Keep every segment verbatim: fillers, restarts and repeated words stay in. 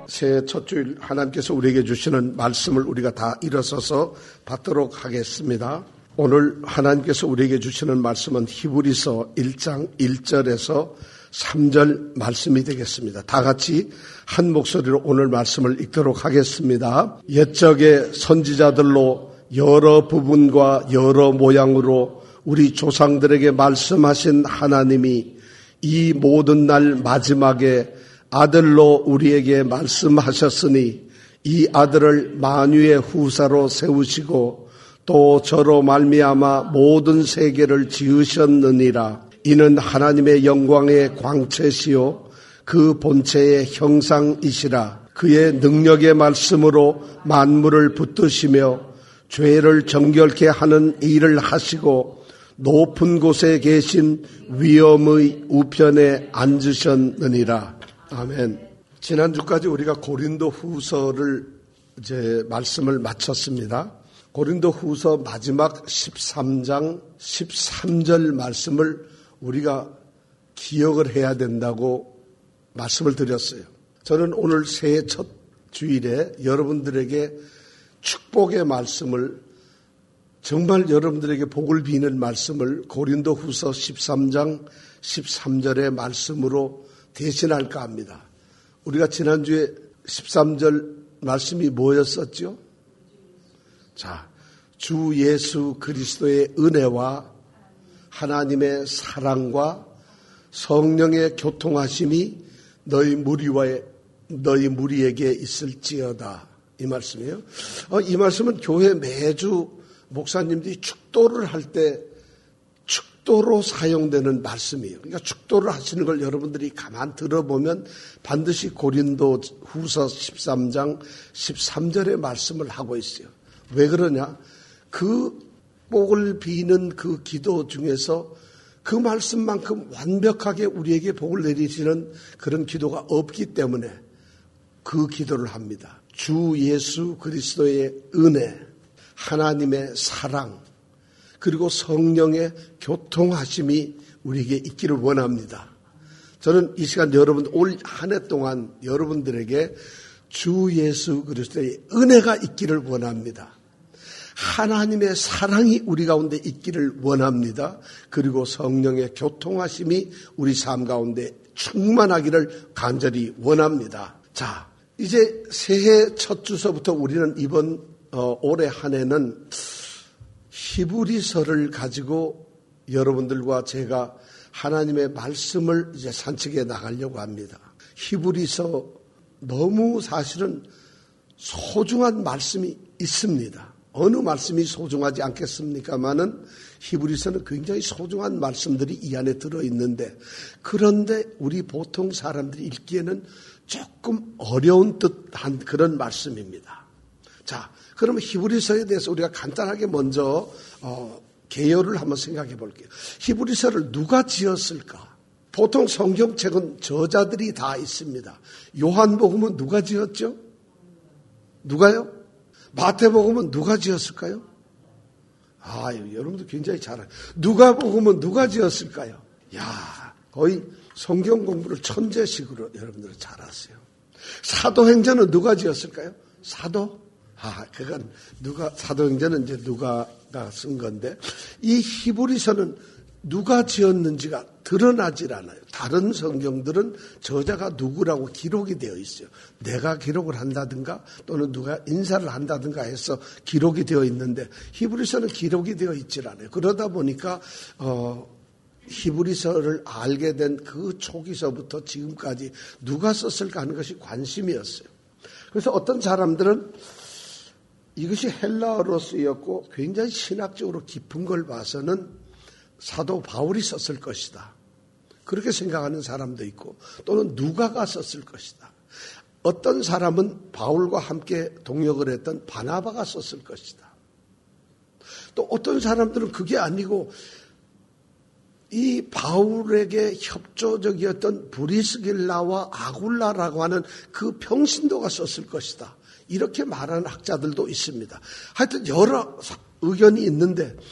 새해 첫 주일 하나님께서 우리에게 주시는 말씀을 우리가 다 일어서서 받도록 하겠습니다. 오늘 하나님께서 우리에게 주시는 말씀은 히브리서 일 장 일 절에서 삼 절 말씀이 되겠습니다. 다 같이 한 목소리로 오늘 말씀을 읽도록 하겠습니다. 옛적의 선지자들로 여러 부분과 여러 모양으로 우리 조상들에게 말씀하신 하나님이 이 모든 날 마지막에 아들로 우리에게 말씀하셨으니 이 아들을 만유의 후사로 세우시고 또 저로 말미암아 모든 세계를 지으셨느니라. 이는 하나님의 영광의 광채시요 그 본체의 형상이시라. 그의 능력의 말씀으로 만물을 붙드시며 죄를 정결케 하는 일을 하시고 높은 곳에 계신 위엄의 우편에 앉으셨느니라. 아멘. 지난주까지 우리가 고린도 후서를 이제 말씀을 마쳤습니다. 고린도 후서 마지막 십삼 장 십삼 절 말씀을 우리가 기억을 해야 된다고 말씀을 드렸어요. 저는 오늘 새해 첫 주일에 여러분들에게 축복의 말씀을, 정말 여러분들에게 복을 비는 말씀을 고린도 후서 십삼 장 십삼 절의 말씀으로 대신할까 합니다. 우리가 지난주에 십삼 절 말씀이 뭐였었죠? 자, 주 예수 그리스도의 은혜와 하나님의 사랑과 성령의 교통하심이 너희 무리와 너희 무리에게 있을지어다. 이 말씀이에요. 어, 이 말씀은 교회 매주 목사님들이 축도를 할 때 축도로 사용되는 말씀이에요. 그러니까 축도를 하시는 걸 여러분들이 가만 들어보면 반드시 고린도 후서 십삼 장 십삼 절의 말씀을 하고 있어요. 왜 그러냐? 그 복을 비는 그 기도 중에서 그 말씀만큼 완벽하게 우리에게 복을 내리시는 그런 기도가 없기 때문에 그 기도를 합니다. 주 예수 그리스도의 은혜, 하나님의 사랑, 그리고 성령의 교통하심이 우리에게 있기를 원합니다. 저는 이 시간 여러분 올 한 해 동안 여러분들에게 주 예수 그리스도의 은혜가 있기를 원합니다. 하나님의 사랑이 우리 가운데 있기를 원합니다. 그리고 성령의 교통하심이 우리 삶 가운데 충만하기를 간절히 원합니다. 자, 이제 새해 첫 주서부터 우리는 이번 어, 올해 한 해는 히브리서를 가지고 여러분들과 제가 하나님의 말씀을 이제 산책해 나가려고 합니다. 히브리서 너무 사실은 소중한 말씀이 있습니다. 어느 말씀이 소중하지 않겠습니까마는 히브리서는 굉장히 소중한 말씀들이 이 안에 들어있는데, 그런데 우리 보통 사람들이 읽기에는 조금 어려운 듯한 그런 말씀입니다. 자, 그러면 히브리서에 대해서 우리가 간단하게 먼저 어, 개요를 한번 생각해 볼게요. 히브리서를 누가 지었을까? 보통 성경책은 저자들이 다 있습니다. 요한복음은 누가 지었죠? 누가요? 마태복음은 누가 지었을까요? 아, 여러분들 굉장히 잘해요. 누가복음은 누가 지었을까요? 야, 거의 성경 공부를 천재식으로 여러분들은 잘하세요. 사도행전은 누가 지었을까요? 사도? 아, 그건 누가, 사도행전은 이제 누가가 쓴 건데, 이 히브리서는 누가 지었는지가 드러나질 않아요. 다른 성경들은 저자가 누구라고 기록이 되어 있어요. 내가 기록을 한다든가 또는 누가 인사를 한다든가 해서 기록이 되어 있는데, 히브리서는 기록이 되어 있질 않아요. 그러다 보니까 어, 히브리서를 알게 된 그 초기서부터 지금까지 누가 썼을까 하는 것이 관심이었어요. 그래서 어떤 사람들은 이것이 헬라어로 쓰였고 굉장히 신학적으로 깊은 걸 봐서는 사도 바울이 썼을 것이다. 그렇게 생각하는 사람도 있고, 또는 누가가 썼을 것이다. 어떤 사람은 바울과 함께 동역을 했던 바나바가 썼을 것이다. 또 어떤 사람들은 그게 아니고 이 바울에게 협조적이었던 브리스길라와 아굴라라고 하는 그 평신도가 썼을 것이다. 이렇게 말하는 학자들도 있습니다. 하여튼 여러 의견이 있는데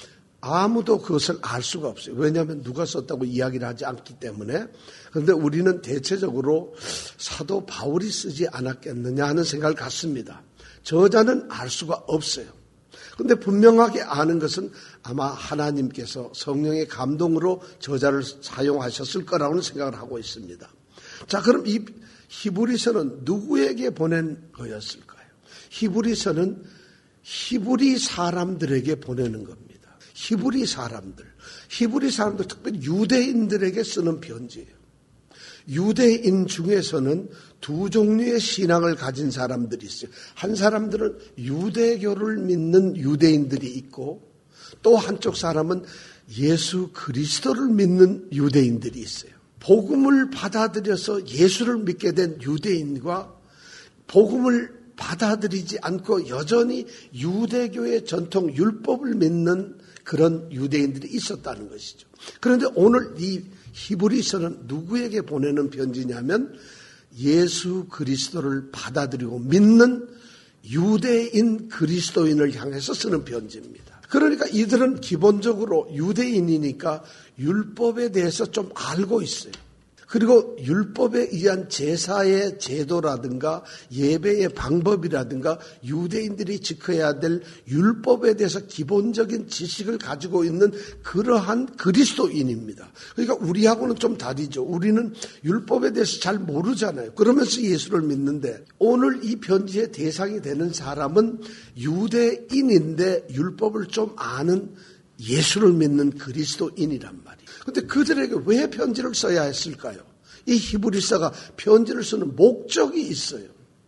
아무도 그것을 알 수가 없어요. 왜냐하면 누가 썼다고 이야기를 하지 않기 때문에. 그런데 우리는 대체적으로 사도 바울이 쓰지 않았겠느냐 하는 생각을 갖습니다. 저자는 알 수가 없어요. 그런데 분명하게 아는 것은 아마 하나님께서 성령의 감동으로 저자를 사용하셨을 거라고는 생각을 하고 있습니다. 자, 그럼 이 히브리서는 누구에게 보낸 거였을까요? 히브리서는 히브리 사람들에게 보내는 겁니다. 히브리 사람들, 히브리 사람들 특별히 유대인들에게 쓰는 편지예요. 유대인 중에서는 두 종류의 신앙을 가진 사람들이 있어요. 한 사람들은 유대교를 믿는 유대인들이 있고 또 한쪽 사람은 예수 그리스도를 믿는 유대인들이 있어요. 복음을 받아들여서 예수를 믿게 된 유대인과 복음을 받아들이지 않고 여전히 유대교의 전통 율법을 믿는 그런 유대인들이 있었다는 것이죠. 그런데 오늘 이 히브리서는 누구에게 보내는 편지냐면 예수 그리스도를 받아들이고 믿는 유대인 그리스도인을 향해서 쓰는 편지입니다. 그러니까 이들은 기본적으로 유대인이니까 율법에 대해서 좀 알고 있어요. 그리고 율법에 의한 제사의 제도라든가 예배의 방법이라든가 유대인들이 지켜야 될 율법에 대해서 기본적인 지식을 가지고 있는 그러한 그리스도인입니다. 그러니까 우리하고는 좀 다르죠. 우리는 율법에 대해서 잘 모르잖아요. 그러면서 예수를 믿는데 오늘 이 편지의 대상이 되는 사람은 유대인인데 율법을 좀 아는 예수를 믿는 그리스도인이란 말이에요. 그런데 그들에게 왜 편지를 써야 했을까요? 이 히브리서가 편지를 쓰는 목적이 있어요.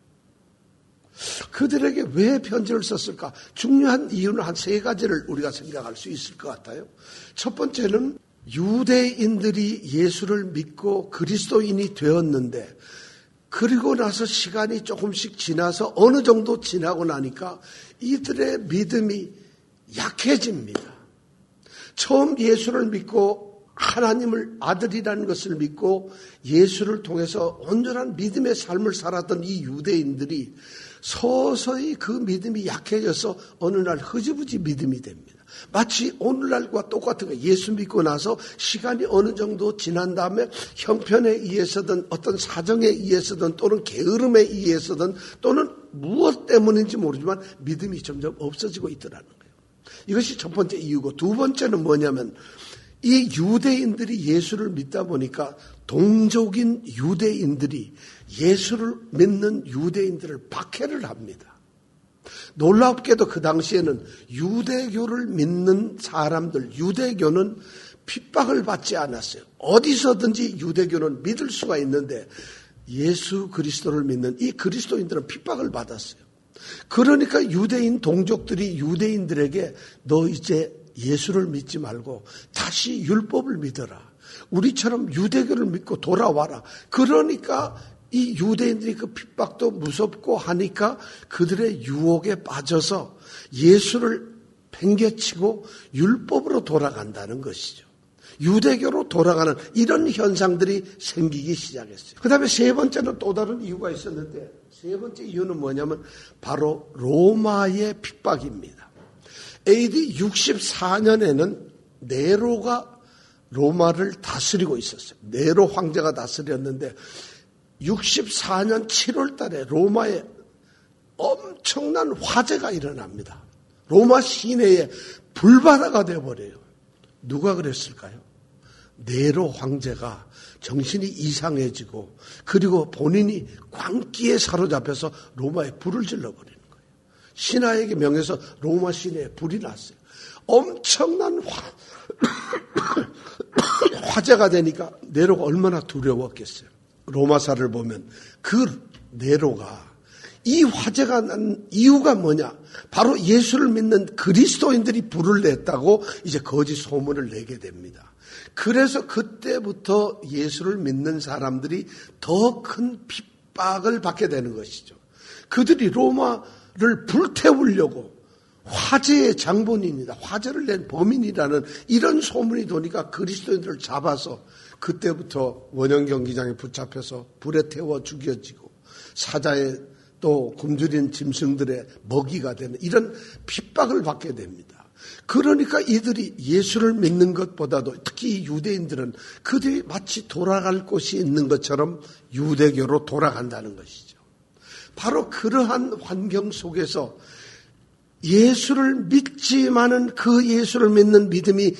그들에게 왜 편지를 썼을까? 중요한 이유는 한 세 가지를 우리가 생각할 수 있을 것 같아요. 첫 번째는 유대인들이 예수를 믿고 그리스도인이 되었는데 그리고 나서 시간이 조금씩 지나서 어느 정도 지나고 나니까 이들의 믿음이 약해집니다. 처음 예수를 믿고 하나님을 아들이라는 것을 믿고 예수를 통해서 온전한 믿음의 삶을 살았던 이 유대인들이 서서히 그 믿음이 약해져서 어느 날 흐지부지 믿음이 됩니다. 마치 오늘날과 똑같은 거예요. 예수 믿고 나서 시간이 어느 정도 지난 다음에 형편에 의해서든 어떤 사정에 의해서든 또는 게으름에 의해서든 또는 무엇 때문인지 모르지만 믿음이 점점 없어지고 있더라는 거예요. 이것이 첫 번째 이유고 두 번째는 뭐냐면 이 유대인들이 예수를 믿다 보니까 동족인 유대인들이 예수를 믿는 유대인들을 박해를 합니다. 놀랍게도 그 당시에는 유대교를 믿는 사람들, 유대교는 핍박을 받지 않았어요. 어디서든지 유대교는 믿을 수가 있는데 예수 그리스도를 믿는 이 그리스도인들은 핍박을 받았어요. 그러니까 유대인 동족들이 유대인들에게 너 이제 예수를 믿지 말고 다시 율법을 믿어라. 우리처럼 유대교를 믿고 돌아와라. 그러니까 이 유대인들이 그 핍박도 무섭고 하니까 그들의 유혹에 빠져서 예수를 팽개치고 율법으로 돌아간다는 것이죠. 유대교로 돌아가는 이런 현상들이 생기기 시작했어요. 그 다음에 세 번째는 또 다른 이유가 있었는데 세 번째 이유는 뭐냐면 바로 로마의 핍박입니다. 에이디 육십사 년에는 네로가 로마를 다스리고 있었어요. 네로 황제가 다스렸는데 육십사 년 칠월 달에 로마에 엄청난 화재가 일어납니다. 로마 시내에 불바다가 되어버려요. 누가 그랬을까요? 네로 황제가 정신이 이상해지고 그리고 본인이 광기에 사로잡혀서 로마에 불을 질러버리는 거예요. 신하에게 명해서 로마 시내에 불이 났어요. 엄청난 화, 화재가 되니까 네로가 얼마나 두려웠겠어요. 로마사를 보면 그 네로가 이 화재가 난 이유가 뭐냐? 바로 예수를 믿는 그리스도인들이 불을 냈다고 이제 거짓 소문을 내게 됩니다. 그래서 그때부터 예수를 믿는 사람들이 더 큰 핍박을 받게 되는 것이죠. 그들이 로마를 불태우려고 화재의 장본인이다, 화재를 낸 범인이라는 이런 소문이 도니까 그리스도인들을 잡아서 그때부터 원형 경기장에 붙잡혀서 불에 태워 죽여지고 사자의 또 굶주린 짐승들의 먹이가 되는 이런 핍박을 받게 됩니다. 그러니까 이들이 예수를 믿는 것보다도 특히 유대인들은 그들이 마치 돌아갈 곳이 있는 것처럼 유대교로 돌아간다는 것이죠. 바로 그러한 환경 속에서 예수를 믿지만은 그 예수를 믿는 믿음이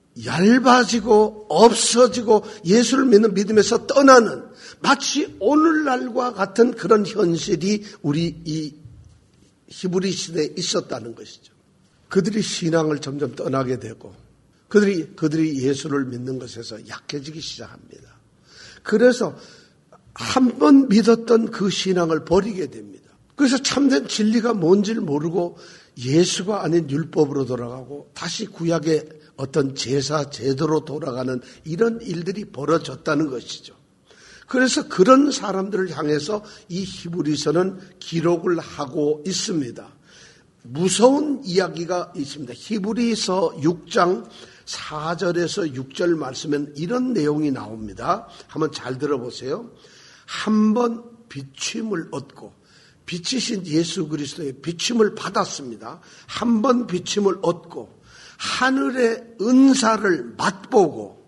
얇아지고 없어지고 예수를 믿는 믿음에서 떠나는 마치 오늘날과 같은 그런 현실이 우리 이 히브리 시대에 있었다는 것이죠. 그들이 신앙을 점점 떠나게 되고 그들이 그들이 예수를 믿는 것에서 약해지기 시작합니다. 그래서 한 번 믿었던 그 신앙을 버리게 됩니다. 그래서 참된 진리가 뭔지를 모르고 예수가 아닌 율법으로 돌아가고 다시 구약의 어떤 제사 제도로 돌아가는 이런 일들이 벌어졌다는 것이죠. 그래서 그런 사람들을 향해서 이 히브리서는 기록을 하고 있습니다. 무서운 이야기가 있습니다. 히브리서 육 장 사 절에서 육 절 말씀엔 이런 내용이 나옵니다. 한번 잘 들어보세요. 한 번 비침을 얻고 빛이신 예수 그리스도의 비침을 받았습니다. 한 번 비침을 얻고 하늘의 은사를 맛보고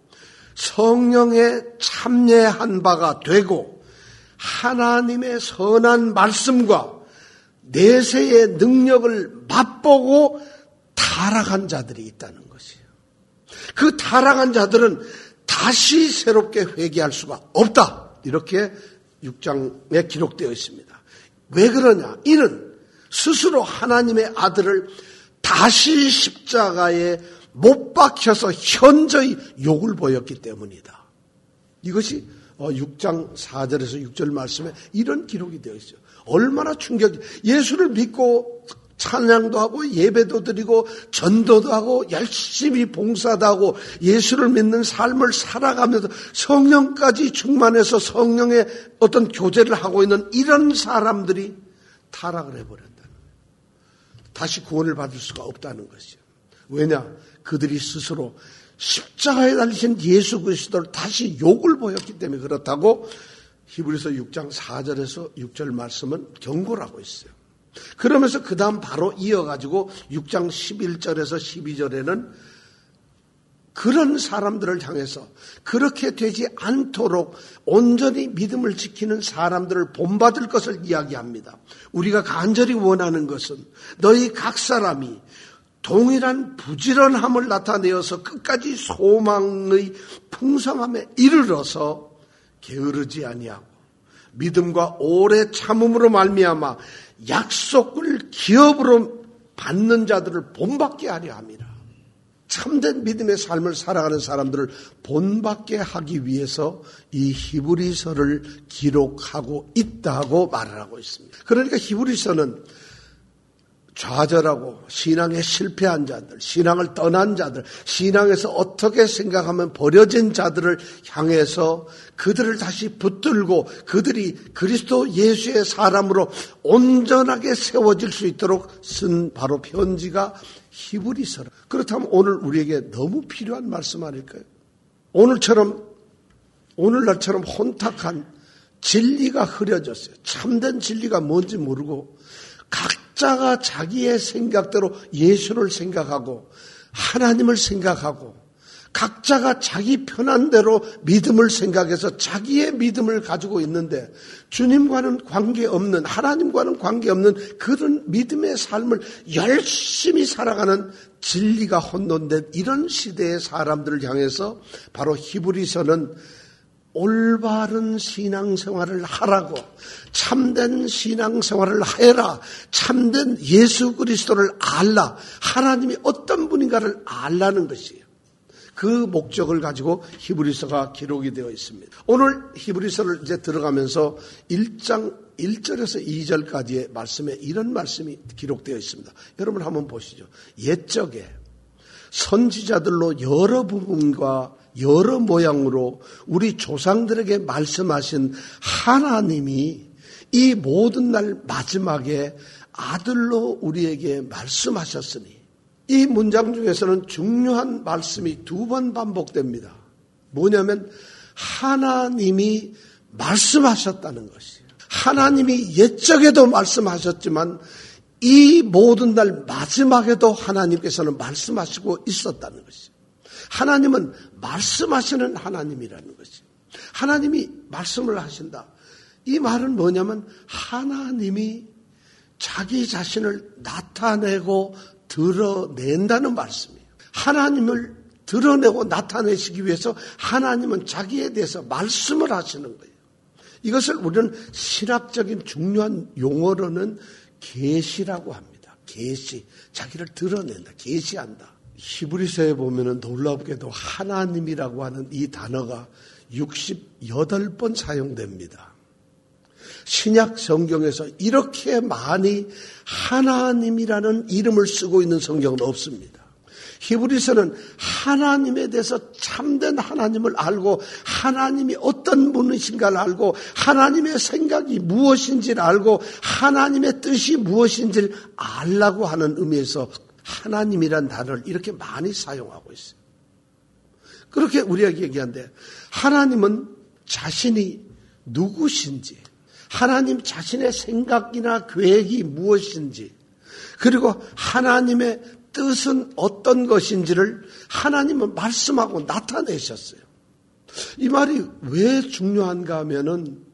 성령에 참여한 바가 되고 하나님의 선한 말씀과 내세의 능력을 맛보고 타락한 자들이 있다는 것이에요. 그 타락한 자들은 다시 새롭게 회개할 수가 없다. 이렇게 육 장에 기록되어 있습니다. 왜 그러냐? 이는 스스로 하나님의 아들을 다시 십자가에 못 박혀서 현저히 욕을 보였기 때문이다. 이것이 육 장 사 절에서 육 절 말씀에 이런 기록이 되어 있어요. 얼마나 충격이. 예수를 믿고 찬양도 하고 예배도 드리고 전도도 하고 열심히 봉사도 하고 예수를 믿는 삶을 살아가면서 성령까지 충만해서 성령의 어떤 교제를 하고 있는 이런 사람들이 타락을 해버렸다는 거예요. 다시 구원을 받을 수가 없다는 것이죠. 왜냐? 그들이 스스로 십자가에 달리신 예수 그리스도를 다시 욕을 보였기 때문에 그렇다고 히브리서 육 장 사 절에서 육 절 말씀은 경고를 하고 있어요. 그러면서 그 다음 바로 이어가지고 육 장 십일 절에서 십이 절에는 그런 사람들을 향해서 그렇게 되지 않도록 온전히 믿음을 지키는 사람들을 본받을 것을 이야기합니다. 우리가 간절히 원하는 것은 너희 각 사람이 동일한 부지런함을 나타내어서 끝까지 소망의 풍성함에 이르러서 게으르지 아니하고 믿음과 오래 참음으로 말미암아 약속을 기업으로 받는 자들을 본받게 하려 합니다. 참된 믿음의 삶을 살아가는 사람들을 본받게 하기 위해서 이 히브리서를 기록하고 있다고 말을 하고 있습니다. 그러니까 히브리서는 좌절하고 신앙에 실패한 자들, 신앙을 떠난 자들, 신앙에서 어떻게 생각하면 버려진 자들을 향해서 그들을 다시 붙들고 그들이 그리스도 예수의 사람으로 온전하게 세워질 수 있도록 쓴 바로 편지가 히브리서라. 그렇다면 오늘 우리에게 너무 필요한 말씀 아닐까요? 오늘처럼, 오늘날처럼 혼탁한 진리가 흐려졌어요. 참된 진리가 뭔지 모르고 각자가 자기의 생각대로 예수를 생각하고 하나님을 생각하고 각자가 자기 편한 대로 믿음을 생각해서 자기의 믿음을 가지고 있는데 주님과는 관계없는, 하나님과는 관계없는 그런 믿음의 삶을 열심히 살아가는 진리가 혼돈된 이런 시대의 사람들을 향해서 바로 히브리서는 올바른 신앙생활을 하라고, 참된 신앙생활을 해라, 참된 예수 그리스도를 알라, 하나님이 어떤 분인가를 알라는 것이에요. 그 목적을 가지고 히브리서가 기록이 되어 있습니다. 오늘 히브리서를 이제 들어가면서 일 장 일 절에서 이 절까지의 말씀에 이런 말씀이 기록되어 있습니다. 여러분 한번 보시죠. 옛적에 선지자들로 여러 부분과 여러 모양으로 우리 조상들에게 말씀하신 하나님이 이 모든 날 마지막에 아들로 우리에게 말씀하셨으니, 이 문장 중에서는 중요한 말씀이 두 번 반복됩니다. 뭐냐면 하나님이 말씀하셨다는 것이에요. 하나님이 옛적에도 말씀하셨지만 이 모든 날 마지막에도 하나님께서는 말씀하시고 있었다는 것이죠. 하나님은 말씀하시는 하나님이라는 것이죠. 하나님이 말씀을 하신다. 이 말은 뭐냐면 하나님이 자기 자신을 나타내고 드러낸다는 말씀이에요. 하나님을 드러내고 나타내시기 위해서 하나님은 자기에 대해서 말씀을 하시는 거예요. 이것을 우리는 신학적인 중요한 용어로는 계시라고 합니다. 계시, 자기를 드러낸다, 계시한다. 히브리서에 보면은 놀랍게도 하나님이라고 하는 이 단어가 육십팔 번 사용됩니다. 신약 성경에서 이렇게 많이 하나님이라는 이름을 쓰고 있는 성경은 없습니다. 히브리서는 하나님에 대해서 참된 하나님을 알고 하나님이 어떤 분이신가를 알고 하나님의 생각이 무엇인지를 알고 하나님의 뜻이 무엇인지를 알라고 하는 의미에서 하나님이란 단어를 이렇게 많이 사용하고 있어요. 그렇게 우리에게 얘기하는데 하나님은 자신이 누구신지, 하나님 자신의 생각이나 계획이 무엇인지, 그리고 하나님의 뜻은 어떤 것인지를 하나님은 말씀하고 나타내셨어요. 이 말이 왜 중요한가 하면은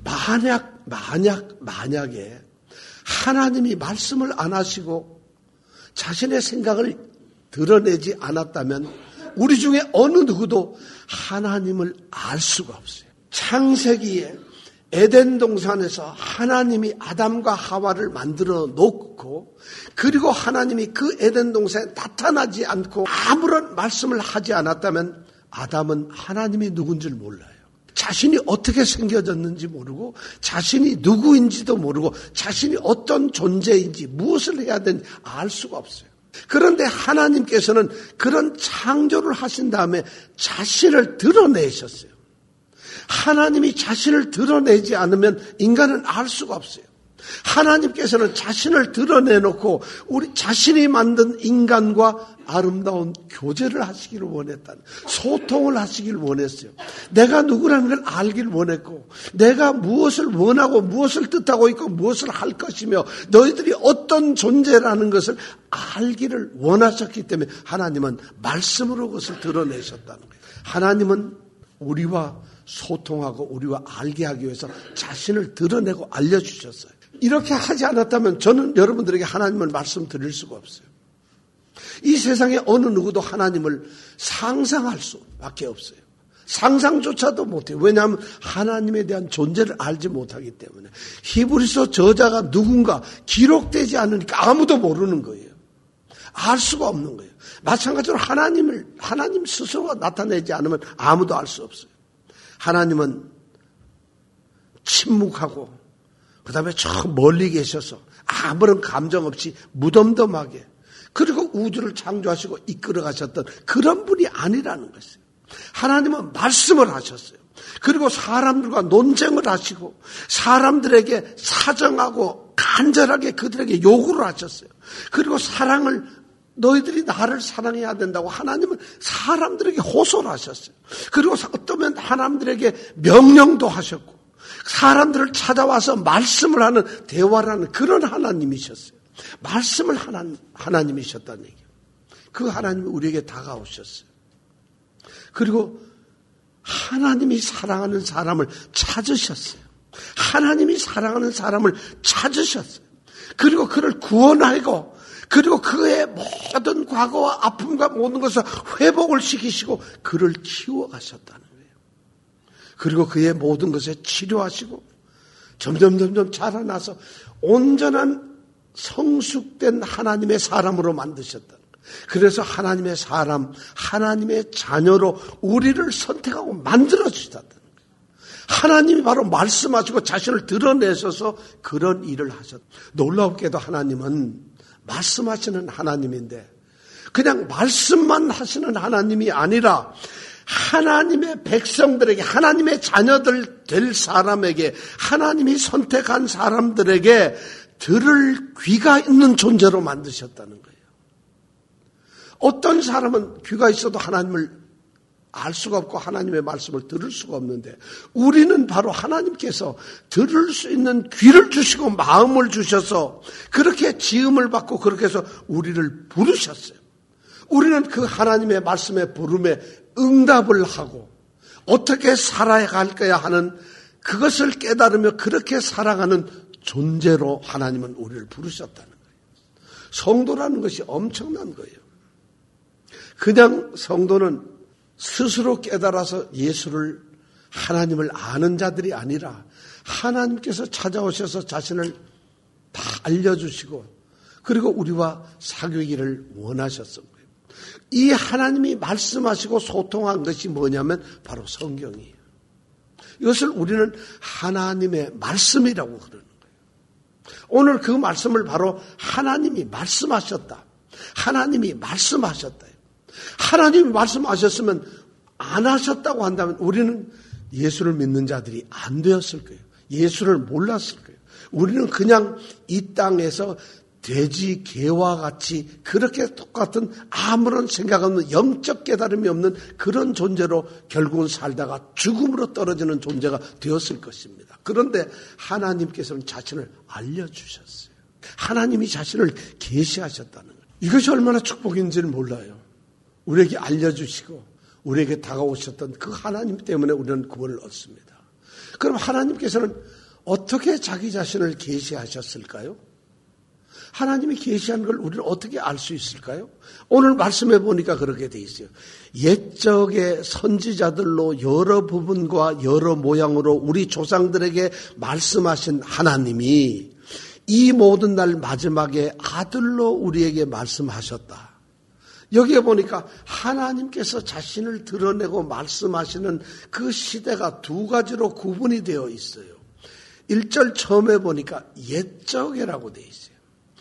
만약, 만약, 만약에 하나님이 말씀을 안 하시고 자신의 생각을 드러내지 않았다면 우리 중에 어느 누구도 하나님을 알 수가 없어요. 창세기에 에덴 동산에서 하나님이 아담과 하와를 만들어 놓고 그리고 하나님이 그 에덴 동산에 나타나지 않고 아무런 말씀을 하지 않았다면 아담은 하나님이 누군지를 몰라요. 자신이 어떻게 생겨졌는지 모르고 자신이 누구인지도 모르고 자신이 어떤 존재인지 무엇을 해야 되는지 알 수가 없어요. 그런데 하나님께서는 그런 창조를 하신 다음에 자신을 드러내셨어요. 하나님이 자신을 드러내지 않으면 인간은 알 수가 없어요. 하나님께서는 자신을 드러내놓고 우리 자신이 만든 인간과 아름다운 교제를 하시기를 원했다는, 소통을 하시길 원했어요. 내가 누구라는 걸 알길 원했고 내가 무엇을 원하고 무엇을 뜻하고 있고 무엇을 할 것이며 너희들이 어떤 존재라는 것을 알기를 원하셨기 때문에 하나님은 말씀으로 그것을 드러내셨다는 거예요. 하나님은 우리와 소통하고 우리와 알게 하기 위해서 자신을 드러내고 알려주셨어요. 이렇게 하지 않았다면 저는 여러분들에게 하나님을 말씀드릴 수가 없어요. 이 세상에 어느 누구도 하나님을 상상할 수밖에 없어요. 상상조차도 못해요. 왜냐하면 하나님에 대한 존재를 알지 못하기 때문에. 히브리서 저자가 누군가 기록되지 않으니까 아무도 모르는 거예요. 알 수가 없는 거예요. 마찬가지로 하나님을, 하나님 스스로가 나타내지 않으면 아무도 알 수 없어요. 하나님은 침묵하고 그 다음에 저 멀리 계셔서 아무런 감정 없이 무덤덤하게 그리고 우주를 창조하시고 이끌어 가셨던 그런 분이 아니라는 것이에요. 하나님은 말씀을 하셨어요. 그리고 사람들과 논쟁을 하시고 사람들에게 사정하고 간절하게 그들에게 요구를 하셨어요. 그리고 사랑을 너희들이 나를 사랑해야 된다고 하나님은 사람들에게 호소를 하셨어요. 그리고 어쩌면 사람들에게 명령도 하셨고 사람들을 찾아와서 말씀을 하는 대화를 하는 그런 하나님이셨어요. 말씀을 하나님, 하나님이셨다는 얘기예요. 그 하나님이 우리에게 다가오셨어요. 그리고 하나님이 사랑하는 사람을 찾으셨어요. 하나님이 사랑하는 사람을 찾으셨어요. 그리고 그를 구원하고 그리고 그의 모든 과거와 아픔과 모든 것을 회복을 시키시고 그를 키워가셨다는 거예요. 그리고 그의 모든 것에 치료하시고 점점 점점 자라나서 온전한 성숙된 하나님의 사람으로 만드셨다는 거예요. 그래서 하나님의 사람, 하나님의 자녀로 우리를 선택하고 만들어주셨다는 거예요. 하나님이 바로 말씀하시고 자신을 드러내셔서 그런 일을 하셨다. 놀랍게도 하나님은 말씀하시는 하나님인데 그냥 말씀만 하시는 하나님이 아니라 하나님의 백성들에게 하나님의 자녀들 될 사람에게 하나님이 선택한 사람들에게 들을 귀가 있는 존재로 만드셨다는 거예요. 어떤 사람은 귀가 있어도 하나님을 알 수가 없고 하나님의 말씀을 들을 수가 없는데 우리는 바로 하나님께서 들을 수 있는 귀를 주시고 마음을 주셔서 그렇게 지음을 받고 그렇게 해서 우리를 부르셨어요. 우리는 그 하나님의 말씀의 부름에 응답을 하고 어떻게 살아갈 거야 하는 그것을 깨달으며 그렇게 살아가는 존재로 하나님은 우리를 부르셨다는 거예요. 성도라는 것이 엄청난 거예요. 그냥 성도는 스스로 깨달아서 예수를 하나님을 아는 자들이 아니라 하나님께서 찾아오셔서 자신을 다 알려주시고 그리고 우리와 사귀기를 원하셨던 거예요. 이 하나님이 말씀하시고 소통한 것이 뭐냐면 바로 성경이에요. 이것을 우리는 하나님의 말씀이라고 그러는 거예요. 오늘 그 말씀을 바로 하나님이 말씀하셨다. 하나님이 말씀하셨다. 하나님이 말씀하셨으면 안 하셨다고 한다면 우리는 예수를 믿는 자들이 안 되었을 거예요. 예수를 몰랐을 거예요. 우리는 그냥 이 땅에서 돼지, 개와 같이 그렇게 똑같은 아무런 생각 없는 영적 깨달음이 없는 그런 존재로 결국은 살다가 죽음으로 떨어지는 존재가 되었을 것입니다. 그런데 하나님께서는 자신을 알려주셨어요. 하나님이 자신을 계시하셨다는 거예요. 이것이 얼마나 축복인지를 몰라요. 우리에게 알려주시고 우리에게 다가오셨던 그 하나님 때문에 우리는 구원을 얻습니다. 그럼 하나님께서는 어떻게 자기 자신을 계시하셨을까요? 하나님이 계시한 걸 우리는 어떻게 알 수 있을까요? 오늘 말씀해 보니까 그렇게 돼 있어요. 옛적의 선지자들로 여러 부분과 여러 모양으로 우리 조상들에게 말씀하신 하나님이 이 모든 날 마지막에 아들로 우리에게 말씀하셨다. 여기에 보니까 하나님께서 자신을 드러내고 말씀하시는 그 시대가 두 가지로 구분이 되어 있어요. 일 절 처음에 보니까 옛적이라고 되어 있어요.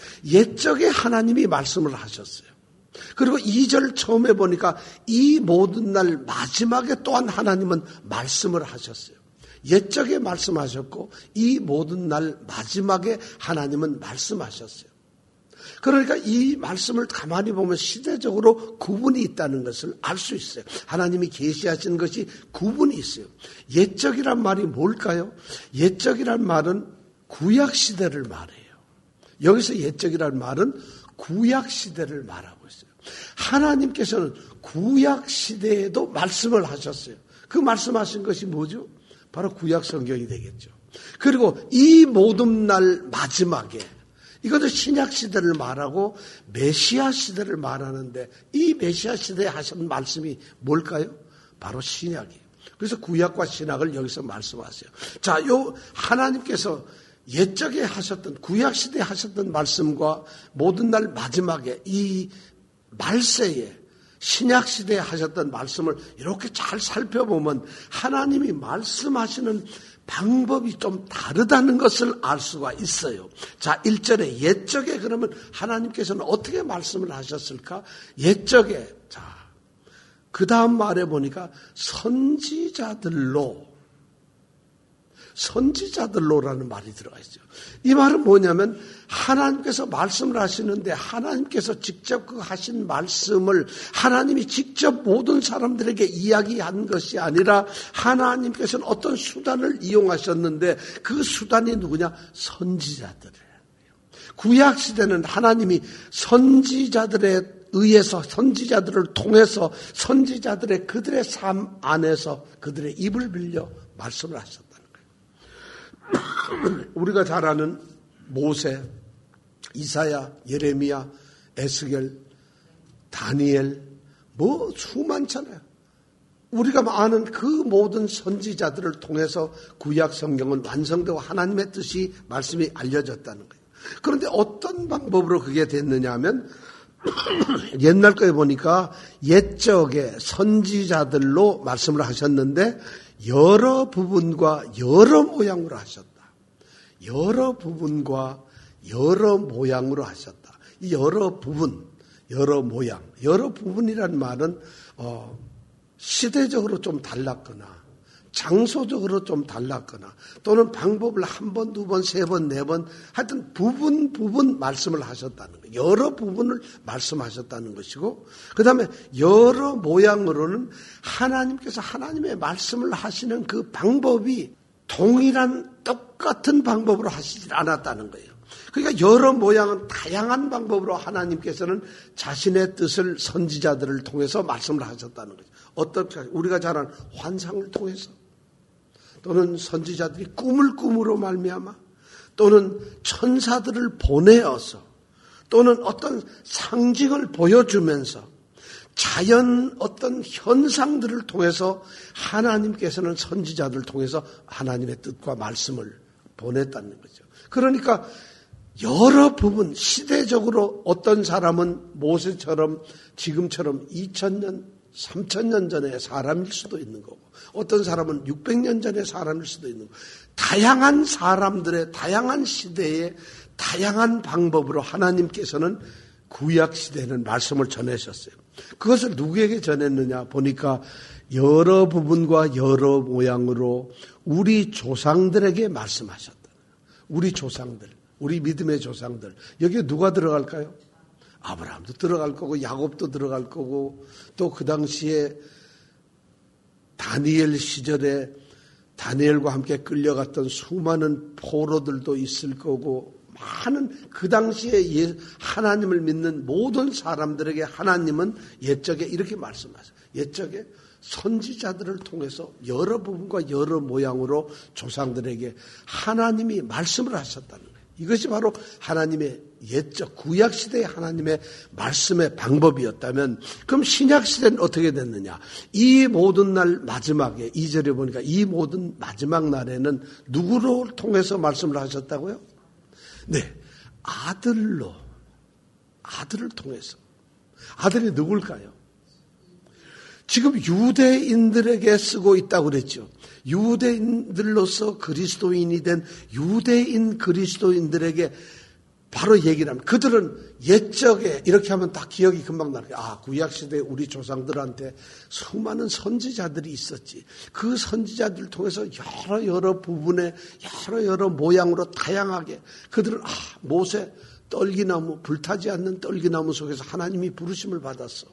옛적에 하나님이 말씀을 하셨어요. 그리고 이 절 처음에 보니까 이 모든 날 마지막에 또한 하나님은 말씀을 하셨어요. 옛적에 말씀하셨고 이 모든 날 마지막에 하나님은 말씀하셨어요. 그러니까 이 말씀을 가만히 보면 시대적으로 구분이 있다는 것을 알 수 있어요. 하나님이 계시하신 것이 구분이 있어요. 옛적이란 말이 뭘까요? 옛적이란 말은 구약시대를 말해요. 여기서 옛적이란 말은 구약시대를 말하고 있어요. 하나님께서는 구약시대에도 말씀을 하셨어요. 그 말씀하신 것이 뭐죠? 바로 구약성경이 되겠죠. 그리고 이 모든 날 마지막에 이것도 신약 시대를 말하고 메시아 시대를 말하는데 이 메시아 시대에 하신 말씀이 뭘까요? 바로 신약이에요. 그래서 구약과 신약을 여기서 말씀하세요. 자, 요 하나님께서 옛적에 하셨던 구약 시대에 하셨던 말씀과 모든 날 마지막에 이 말세에 신약 시대에 하셨던 말씀을 이렇게 잘 살펴보면 하나님이 말씀하시는 방법이 좀 다르다는 것을 알 수가 있어요. 자, 일 절에 옛적에 그러면 하나님께서는 어떻게 말씀을 하셨을까? 옛적에, 자, 그 다음 말에 보니까 선지자들로, 선지자들로라는 말이 들어가 있어요. 이 말은 뭐냐면 하나님께서 말씀을 하시는데 하나님께서 직접 그 하신 말씀을 하나님이 직접 모든 사람들에게 이야기한 것이 아니라 하나님께서는 어떤 수단을 이용하셨는데 그 수단이 누구냐? 선지자들이에요. 구약 시대는 하나님이 선지자들에 의해서 선지자들을 통해서 선지자들의 그들의 삶 안에서 그들의 입을 빌려 말씀을 하셨다. 우리가 잘 아는 모세, 이사야, 예레미야, 에스겔, 다니엘 뭐 수많잖아요. 우리가 아는 그 모든 선지자들을 통해서 구약 성경은 완성되고 하나님의 뜻이 말씀이 알려졌다는 거예요. 그런데 어떤 방법으로 그게 됐느냐 하면 옛날 거에 보니까 옛적에 선지자들로 말씀을 하셨는데 여러 부분과 여러 모양으로 하셨다. 여러 부분과 여러 모양으로 하셨다. 이 여러 부분, 여러 모양, 여러 부분이라는 말은 어, 시대적으로 좀 달랐거나 장소적으로 좀 달랐거나 또는 방법을 한 번, 두 번, 세 번, 네 번 하여튼 부분 부분 말씀을 하셨다는 거예요. 여러 부분을 말씀하셨다는 것이고 그 다음에 여러 모양으로는 하나님께서 하나님의 말씀을 하시는 그 방법이 동일한 똑같은 방법으로 하시지 않았다는 거예요. 그러니까 여러 모양은 다양한 방법으로 하나님께서는 자신의 뜻을 선지자들을 통해서 말씀을 하셨다는 거죠. 어떻게 우리가 잘 아는 환상을 통해서 또는 선지자들이 꿈을 꿈으로 말미암아 또는 천사들을 보내어서 또는 어떤 상징을 보여주면서 자연 어떤 현상들을 통해서 하나님께서는 선지자들을 통해서 하나님의 뜻과 말씀을 보냈다는 거죠. 그러니까 여러 부분 시대적으로 어떤 사람은 모세처럼 지금처럼 이천 년, 삼천 년 전의 사람일 수도 있는 거고 어떤 사람은 육백 년 전의 사람일 수도 있는 거고 다양한 사람들의 다양한 시대에 다양한 방법으로 하나님께서는 구약 시대에는 말씀을 전하셨어요. 그것을 누구에게 전했느냐 보니까 여러 부분과 여러 모양으로 우리 조상들에게 말씀하셨다. 우리 조상들, 우리 믿음의 조상들. 여기에 누가 들어갈까요? 아브라함도 들어갈 거고 야곱도 들어갈 거고 또 그 당시에 다니엘 시절에 다니엘과 함께 끌려갔던 수많은 포로들도 있을 거고 많은 그 당시에 하나님을 믿는 모든 사람들에게 하나님은 옛적에 이렇게 말씀하셨어요. 옛적에 선지자들을 통해서 여러 부분과 여러 모양으로 조상들에게 하나님이 말씀을 하셨다는 거예요. 이것이 바로 하나님의 옛적 구약시대의 하나님의 말씀의 방법이었다면 그럼 신약시대는 어떻게 됐느냐. 이 모든 날 마지막에 이 절에 보니까 이 모든 마지막 날에는 누구를 통해서 말씀을 하셨다고요? 네, 아들로 아들을 통해서. 아들이 누굴까요? 지금 유대인들에게 쓰고 있다고 그랬죠. 유대인들로서 그리스도인이 된 유대인 그리스도인들에게 바로 얘기를 하면 그들은 옛적에 이렇게 하면 딱 기억이 금방 나요. 아, 구약시대에 우리 조상들한테 수많은 선지자들이 있었지. 그 선지자들을 통해서 여러 여러 부분에 여러 여러 모양으로 다양하게 그들은 아, 모세 떨기나무 불타지 않는 떨기나무 속에서 하나님이 부르심을 받았어.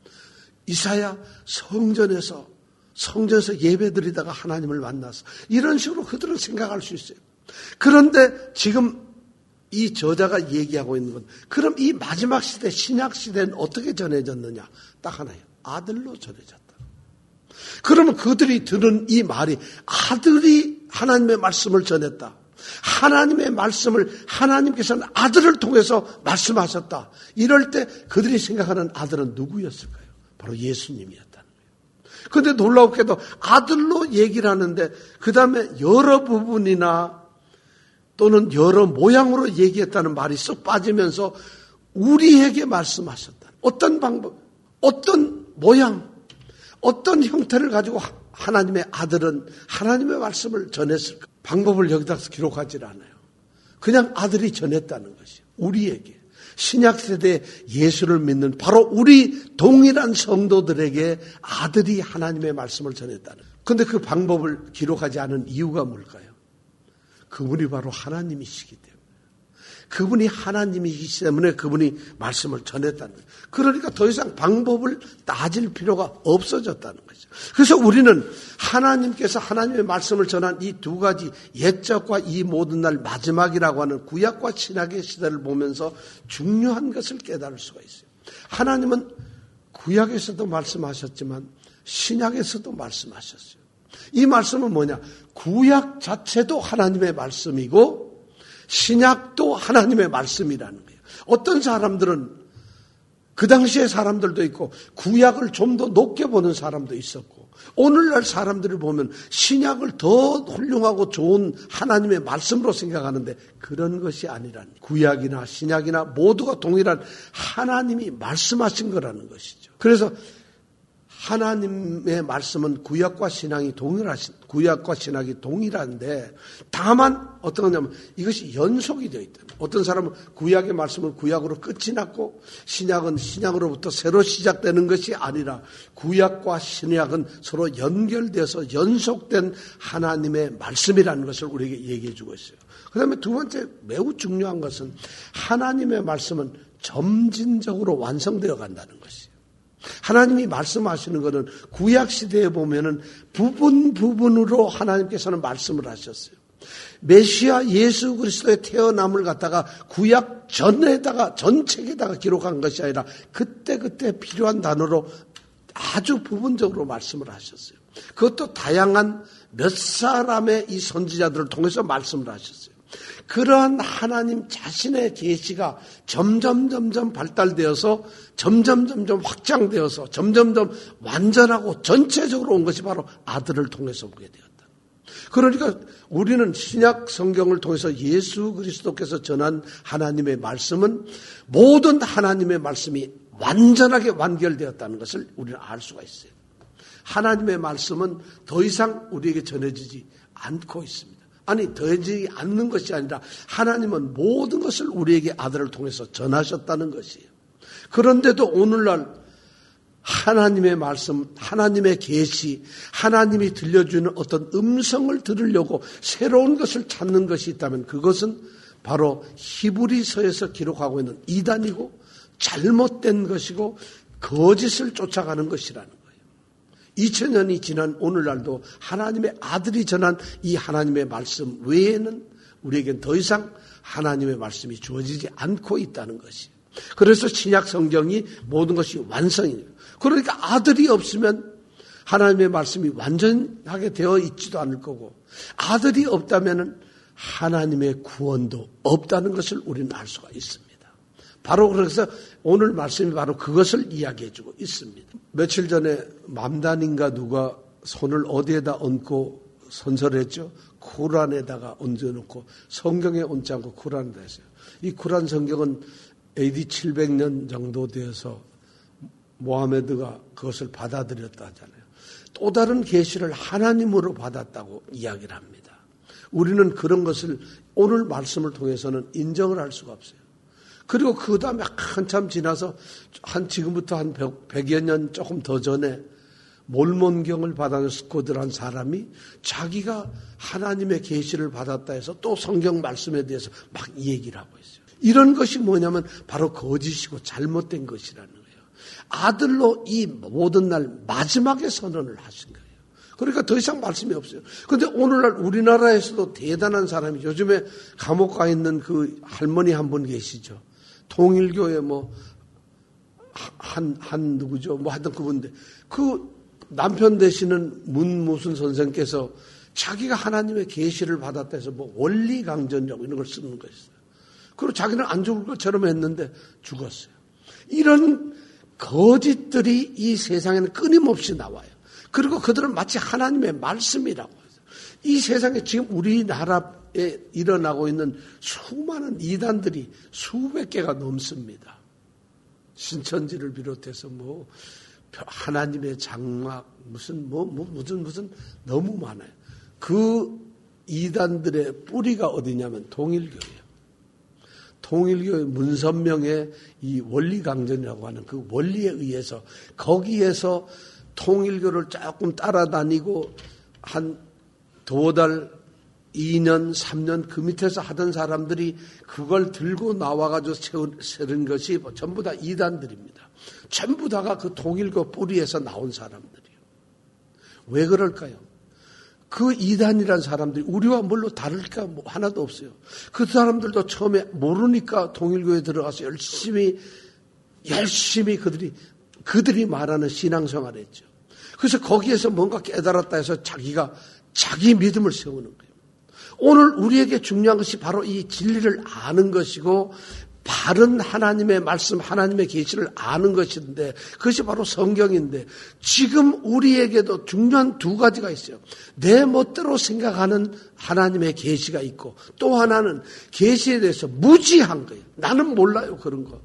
이사야 성전에서 성전에서 예배드리다가 하나님을 만났어. 이런 식으로 그들은 생각할 수 있어요. 그런데 지금 이 저자가 얘기하고 있는 건 그럼 이 마지막 시대 신약 시대는 어떻게 전해졌느냐? 딱 하나예요. 아들로 전해졌다. 그러면 그들이 들은 이 말이 아들이 하나님의 말씀을 전했다. 하나님의 말씀을 하나님께서는 아들을 통해서 말씀하셨다. 이럴 때 그들이 생각하는 아들은 누구였을까요? 바로 예수님이었다는 거예요. 그런데 놀랍게도 아들로 얘기를 하는데 그 다음에 여러 부분이나 또는 여러 모양으로 얘기했다는 말이 쏙 빠지면서 우리에게 말씀하셨다. 어떤 방법, 어떤 모양, 어떤 형태를 가지고 하나님의 아들은 하나님의 말씀을 전했을까? 방법을 여기다 기록하지 않아요. 그냥 아들이 전했다는 것이에요. 우리에게. 신약세대에 예수를 믿는 바로 우리 동일한 성도들에게 아들이 하나님의 말씀을 전했다는 거예요. 그런데 그 방법을 기록하지 않은 이유가 뭘까요? 그분이 바로 하나님이시기 때문에. 그분이 하나님이시기 때문에 그분이 말씀을 전했다는 거예요. 그러니까 더 이상 방법을 따질 필요가 없어졌다는 거죠. 그래서 우리는 하나님께서 하나님의 말씀을 전한 이 두 가지 옛적과 이 모든 날 마지막이라고 하는 구약과 신약의 시대를 보면서 중요한 것을 깨달을 수가 있어요. 하나님은 구약에서도 말씀하셨지만 신약에서도 말씀하셨어요. 이 말씀은 뭐냐? 구약 자체도 하나님의 말씀이고 신약도 하나님의 말씀이라는 거예요. 어떤 사람들은 그 당시의 사람들도 있고 구약을 좀 더 높게 보는 사람도 있었고 오늘날 사람들을 보면 신약을 더 훌륭하고 좋은 하나님의 말씀으로 생각하는데 그런 것이 아니란 구약이나 신약이나 모두가 동일한 하나님이 말씀하신 거라는 것이죠. 그래서 하나님의 말씀은 구약과 신앙이 동일하신, 구약과 신학이 동일한데 다만 어떤 거냐면 이것이 연속이 되어 있다. 어떤 사람은 구약의 말씀은 구약으로 끝이 났고 신약은 신약으로부터 새로 시작되는 것이 아니라 구약과 신약은 서로 연결되어서 연속된 하나님의 말씀이라는 것을 우리에게 얘기해 주고 있어요. 그 다음에 두 번째 매우 중요한 것은 하나님의 말씀은 점진적으로 완성되어 간다는 것이에요. 하나님이 말씀하시는 것은 구약 시대에 보면은 부분 부분으로 하나님께서는 말씀을 하셨어요. 메시아 예수 그리스도의 태어남을 갖다가 구약 전에다가 전책에다가 기록한 것이 아니라 그때그때 필요한 단어로 아주 부분적으로 말씀을 하셨어요. 그것도 다양한 몇 사람의 이 선지자들을 통해서 말씀을 하셨어요. 그러한 하나님 자신의 계시가 점점 점점 발달되어서 점점 점점 확장되어서 점점점 완전하고 전체적으로 온 것이 바로 아들을 통해서 오게 되었다. 그러니까 우리는 신약 성경을 통해서 예수 그리스도께서 전한 하나님의 말씀은 모든 하나님의 말씀이 완전하게 완결되었다는 것을 우리는 알 수가 있어요. 하나님의 말씀은 더 이상 우리에게 전해지지 않고 있습니다. 아니, 더해지지 않는 것이 아니라 하나님은 모든 것을 우리에게 아들을 통해서 전하셨다는 것이에요. 그런데도 오늘날 하나님의 말씀, 하나님의 계시, 하나님이 들려주는 어떤 음성을 들으려고 새로운 것을 찾는 것이 있다면 그것은 바로 히브리서에서 기록하고 있는 이단이고 잘못된 것이고 거짓을 쫓아가는 것이라는 거예요. 이천 년이 지난 오늘날도 하나님의 아들이 전한 이 하나님의 말씀 외에는 우리에겐 더 이상 하나님의 말씀이 주어지지 않고 있다는 것이에요. 그래서 신약 성경이 모든 것이 완성이에요. 그러니까 아들이 없으면 하나님의 말씀이 완전하게 되어 있지도 않을 거고 아들이 없다면 하나님의 구원도 없다는 것을 우리는 알 수가 있습니다. 바로 그래서 오늘 말씀이 바로 그것을 이야기해 주고 있습니다. 며칠 전에 맘단인가 누가 손을 어디에다 얹고 선설했죠? 쿠란에다가 얹어놓고 성경에 얹지 않고 쿠란에다 했어요. 이 쿠란 성경은 에이디 칠백 년 정도 되어서 모하메드가 그것을 받아들였다 하잖아요. 또 다른 계시를 하나님으로 받았다고 이야기를 합니다. 우리는 그런 것을 오늘 말씀을 통해서는 인정을 할 수가 없어요. 그리고 그 다음에 한참 지나서 한 지금부터 한 백여 년 조금 더 전에 몰몬경을 받아서 스코드란 사람이 자기가 하나님의 계시를 받았다 해서 또 성경 말씀에 대해서 막 얘기를 하고 있어요. 이런 것이 뭐냐면 바로 거짓이고 잘못된 것이라는 거예요. 아들로 이 모든 날 마지막에 선언을 하신 거예요. 그러니까 더 이상 말씀이 없어요. 그런데 오늘날 우리나라에서도 대단한 사람이 요즘에 감옥 가 있는 그 할머니 한 분 계시죠. 통일교회 뭐 한 한 누구죠? 뭐 하여튼 그분인데 그 남편 되시는 문 무슨 선생께서 자기가 하나님의 계시를 받았다 해서 뭐 원리강전이라고 이런 걸 쓰는 거였어요. 그리고 자기는 안 죽을 것처럼 했는데 죽었어요. 이런 거짓들이 이 세상에는 끊임없이 나와요. 그리고 그들은 마치 하나님의 말씀이라고 해요. 이 세상에 지금 우리나라에 일어나고 있는 수많은 이단들이 수백 개가 넘습니다. 신천지를 비롯해서 뭐 하나님의 장막 무슨 뭐, 뭐 무슨 무슨 너무 많아요. 그 이단들의 뿌리가 어디냐면 통일교예요. 통일교의 문선명의 이 원리강전이라고 하는 그 원리에 의해서 거기에서 통일교를 조금 따라다니고 한 두 달, 이 년, 삼 년 그 밑에서 하던 사람들이 그걸 들고 나와가지고 세운 것이 전부 다 이단들입니다. 전부 다가 그 통일교 뿌리에서 나온 사람들이에요. 왜 그럴까요? 그 이단이란 사람들이 우리와 뭘로 다를 게 하나도 없어요. 그 사람들도 처음에 모르니까 통일교에 들어가서 열심히 열심히 그들이 그들이 말하는 신앙생활을 했죠. 그래서 거기에서 뭔가 깨달았다 해서 자기가 자기 믿음을 세우는 거예요. 오늘 우리에게 중요한 것이 바로 이 진리를 아는 것이고 바른 하나님의 말씀, 하나님의 계시를 아는 것인데 그것이 바로 성경인데 지금 우리에게도 중요한 두 가지가 있어요. 내 멋대로 생각하는 하나님의 계시가 있고 또 하나는 계시에 대해서 무지한 거예요. 나는 몰라요 그런 거.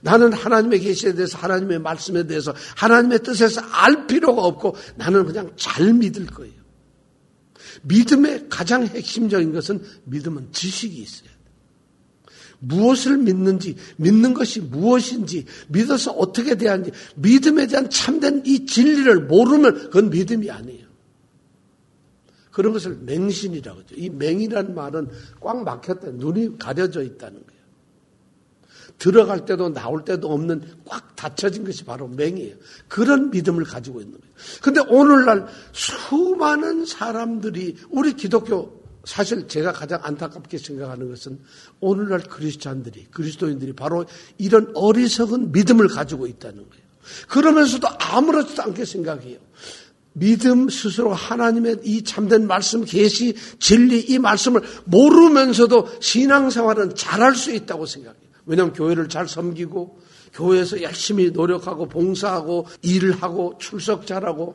나는 하나님의 계시에 대해서, 하나님의 말씀에 대해서, 하나님의 뜻에서 알 필요가 없고 나는 그냥 잘 믿을 거예요. 믿음의 가장 핵심적인 것은 믿음은 지식이 있어야 돼요. 무엇을 믿는지, 믿는 것이 무엇인지, 믿어서 어떻게 대하는지, 믿음에 대한 참된 이 진리를 모르면 그건 믿음이 아니에요. 그런 것을 맹신이라고 하죠. 이 맹이라는 말은 꽉 막혔다. 눈이 가려져 있다는 거예요. 들어갈 때도 나올 때도 없는 꽉 닫혀진 것이 바로 맹이에요. 그런 믿음을 가지고 있는 거예요. 그런데 오늘날 수많은 사람들이, 우리 기독교, 사실 제가 가장 안타깝게 생각하는 것은 오늘날 크리스찬들이, 그리스도인들이 바로 이런 어리석은 믿음을 가지고 있다는 거예요. 그러면서도 아무렇지도 않게 생각해요. 믿음 스스로 하나님의 이 참된 말씀, 계시, 진리, 이 말씀을 모르면서도 신앙생활은 잘할 수 있다고 생각해요. 왜냐하면 교회를 잘 섬기고 교회에서 열심히 노력하고 봉사하고 일을 하고 출석 잘하고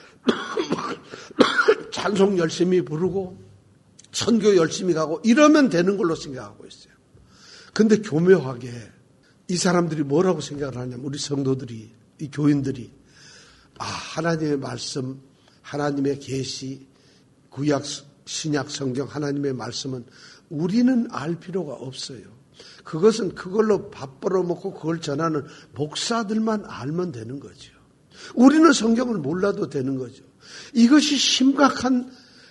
찬송 열심히 부르고 선교 열심히 가고 이러면 되는 걸로 생각하고 있어요. 그런데 교묘하게 이 사람들이 뭐라고 생각을 하냐면, 우리 성도들이, 이 교인들이, 아, 하나님의 말씀, 하나님의 계시, 구약, 신약, 성경, 하나님의 말씀은 우리는 알 필요가 없어요. 그것은 그걸로 밥 벌어먹고 그걸 전하는 목사들만 알면 되는 거죠. 우리는 성경을 몰라도 되는 거죠. 이것이 심각한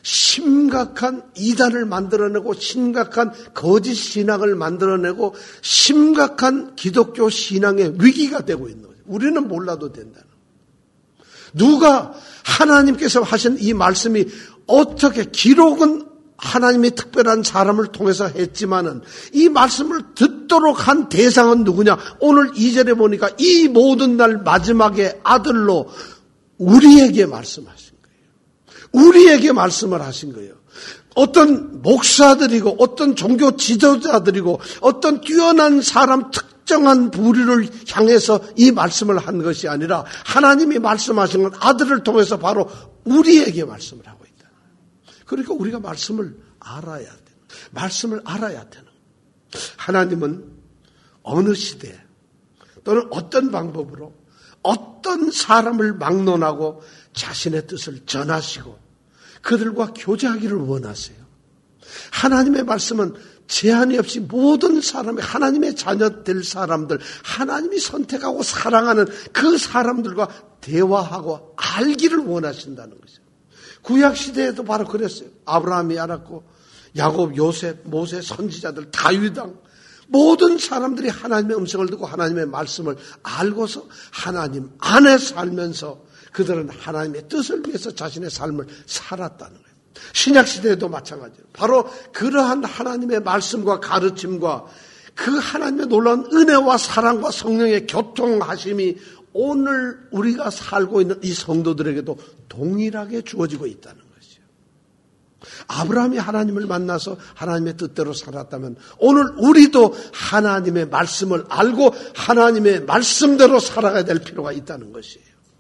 심각한 이단을 만들어내고 심각한 거짓 신앙을 만들어내고 심각한 기독교 신앙의 위기가 되고 있는 거죠. 우리는 몰라도 된다는 거예요. 누가 하나님께서 하신 이 말씀이 어떻게, 기록은 하나님이 특별한 사람을 통해서 했지만은 이 말씀을 듣도록 한 대상은 누구냐? 오늘 이 절에 보니까 이 모든 날 마지막에 아들로 우리에게 말씀하신 거예요. 우리에게 말씀을 하신 거예요. 어떤 목사들이고 어떤 종교 지도자들이고 어떤 뛰어난 사람, 특정한 부류를 향해서 이 말씀을 한 것이 아니라 하나님이 말씀하신 건 아들을 통해서 바로 우리에게 말씀을 하고 있다. 그러니까 우리가 말씀을 알아야 돼. 말씀을 알아야 되는. 하나님은 어느 시대 또는 어떤 방법으로 어떤 사람을 막론하고 자신의 뜻을 전하시고 그들과 교제하기를 원하세요. 하나님의 말씀은 제한이 없이 모든 사람이, 하나님의 자녀 될 사람들, 하나님이 선택하고 사랑하는 그 사람들과 대화하고 알기를 원하신다는 것이죠. 구약시대에도 바로 그랬어요. 아브라함이 알았고 야곱, 요셉, 모세, 선지자들, 다윗왕, 모든 사람들이 하나님의 음성을 듣고 하나님의 말씀을 알고서 하나님 안에 살면서 그들은 하나님의 뜻을 위해서 자신의 삶을 살았다는 거예요. 신약시대에도 마찬가지예요. 바로 그러한 하나님의 말씀과 가르침과 그 하나님의 놀라운 은혜와 사랑과 성령의 교통하심이 오늘 우리가 살고 있는 이 성도들에게도 동일하게 주어지고 있다는 것이죠. 아브라함이 하나님을 만나서 하나님의 뜻대로 살았다면 오늘 우리도 하나님의 말씀을 알고 하나님의 말씀대로 살아가야 될 필요가 있다는 것이에요.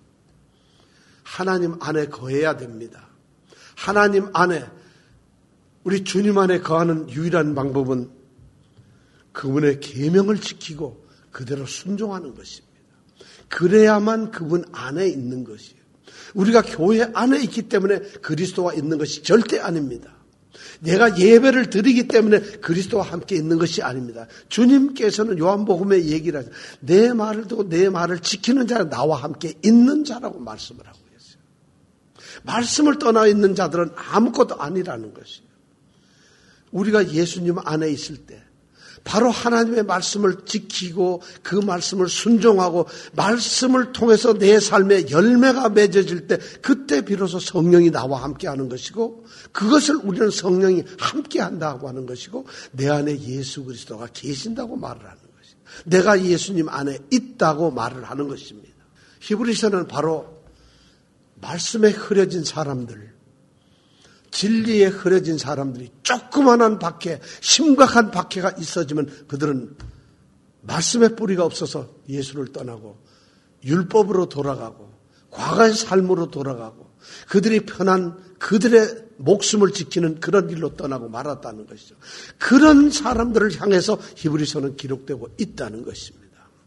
하나님 안에 거해야 됩니다. 하나님 안에, 우리 주님 안에 거하는 유일한 방법은 그분의 계명을 지키고 그대로 순종하는 것입니다. 그래야만 그분 안에 있는 것이에요. 우리가 교회 안에 있기 때문에 그리스도와 있는 것이 절대 아닙니다. 내가 예배를 드리기 때문에 그리스도와 함께 있는 것이 아닙니다. 주님께서는 요한복음에 얘기를 하죠. 내 말을 듣고 내 말을 지키는 자는 나와 함께 있는 자라고 말씀을 하고 있어요. 말씀을 떠나 있는 자들은 아무것도 아니라는 것이에요. 우리가 예수님 안에 있을 때 바로 하나님의 말씀을 지키고 그 말씀을 순종하고 말씀을 통해서 내 삶에 열매가 맺어질 때 그때 비로소 성령이 나와 함께하는 것이고 그것을 우리는 성령이 함께한다고 하는 것이고 내 안에 예수 그리스도가 계신다고 말을 하는 것이고 내가 예수님 안에 있다고 말을 하는 것입니다. 히브리서는 바로 말씀에 흐려진 사람들, 진리에 흐려진 사람들이 조그만한 박해, 심각한 박해가 있어지면 그들은 말씀의 뿌리가 없어서 예수를 떠나고 율법으로 돌아가고 과거의 삶으로 돌아가고 그들이 편한 그들의 목숨을 지키는 그런 길로 떠나고 말았다는 것이죠. 그런 사람들을 향해서 히브리서는 기록되고 있다는 것입니다.